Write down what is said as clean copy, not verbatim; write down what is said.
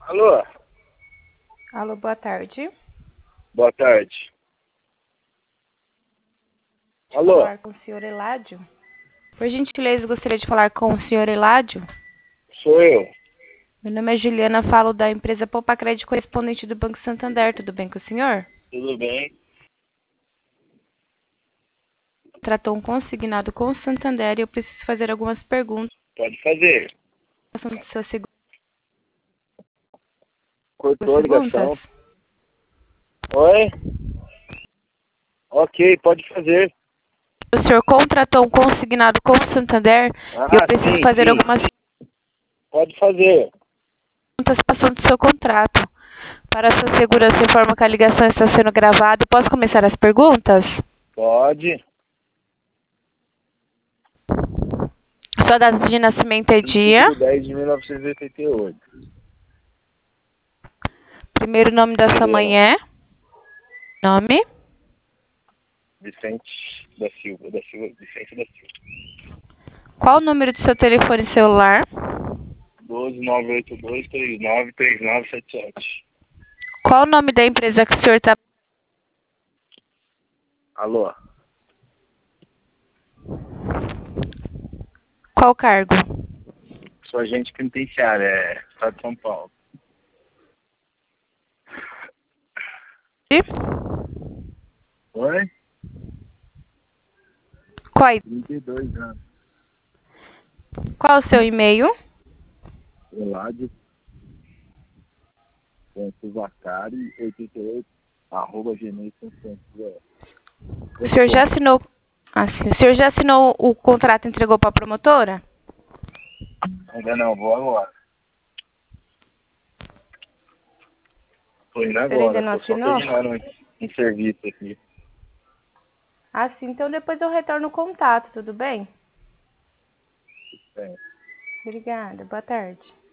Alô? Alô, boa tarde. Boa tarde. Alô? Falar com o senhor Eládio? Por gentileza, gostaria de falar com o senhor Eládio? Sou eu. Meu nome é Juliana, falo da empresa Poupa Crédito, correspondente do Banco Santander. Tudo bem com o senhor? Tudo bem? Tratou um consignado com o Santander e eu preciso fazer algumas perguntas Pode fazer. do seu seguro. Cortou a Perguntas? ligação. Oi? Ok, pode fazer. O senhor contratou um consignado com o Santander e eu preciso fazer algumas Pode fazer. perguntas passando do seu contrato. Para a sua segurança, informa que a ligação está sendo gravada. Posso começar as perguntas? Pode. Sua data de nascimento é dia. 5/10 de 1988. Primeiro nome da sua mãe é? Nome? Vicente da Silva. Vicente da Silva. Qual o número do seu telefone celular? 12982393977. Qual o nome da empresa que o senhor está? Alô? Qual cargo? Sou agente penitenciário, Estado de São Paulo. Oi? Qual, 32 anos. qual o seu e-mail? Eládio. Zacari 88 @gmail.com. O senhor já assinou? O senhor já assinou o contrato e entregou para a promotora? Ainda não, vou agora. Tô indo O senhor ainda agora, não tô só assinou? terminando um serviço aqui. Sim, então depois eu retorno o contato, tudo bem? É. Obrigada, boa tarde.